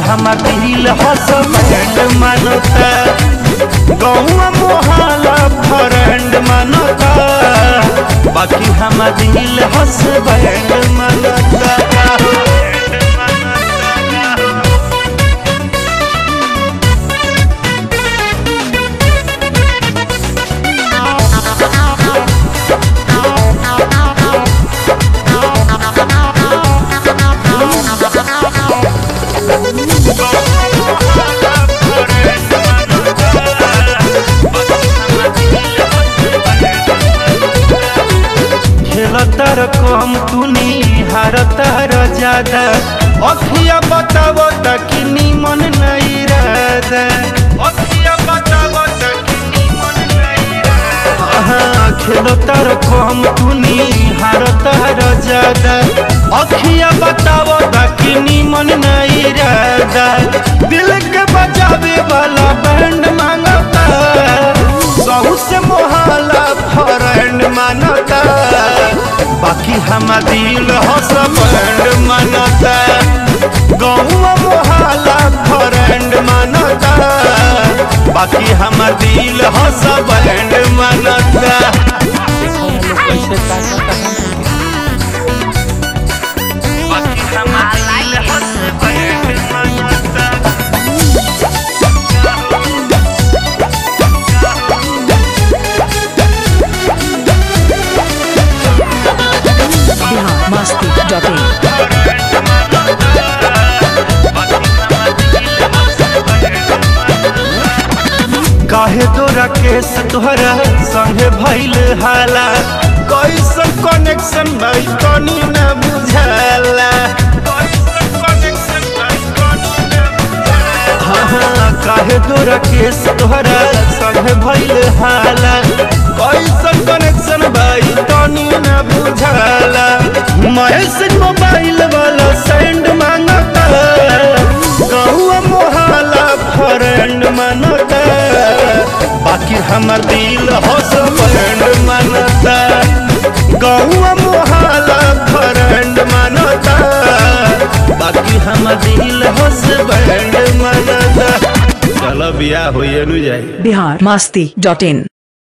हमार दिल हसबैंड मानता गौवा मोहल्ला फ्रेंड मानता बाकी हमार दिल हसबैंड मानता। खेलतर कम तूनी हारतर ज्यादा अखिया बतावो कि निमन नहीं रहता अखिया बतावो कि निमन नहीं रहता। खेलतर कम तूनी हारतर ज्यादा अखिया बतावो कि निमन नहीं रहता दिल के बजावे वाला बैंड मांगता सहू से मोहल्ला फ्रेंड मानता बाकी हमार दिल हसबैंड मानता गौवा मोहल्ला फ्रेंड मानता बाकी हमार दिल हसबैंड मानता। बाकी हमार दिल हसबैंड मानता। काहे तोरा केस तोहरा संगे भइल हाला कैसन कनेक्शन भाई कनी न बुझाला कैसन कनेक्शन भाई कनी न बुझाला। हाँ काहे तोरा केस तोहरा संगे भइल हाला कैसन कनेक्शन भाई कनी न बुझाला। मैसेज मोबाइल वाला सेंड मांगता गौवा मोहल्ला फ्रेंड मानता बाकी हमार दिल हसबैंड मानता गौवा मोहल्ला फ्रेंड मानता बाकी हमार दिल हसबैंड मानता। चलो बियाह होइए नु जाए। biharmasti.in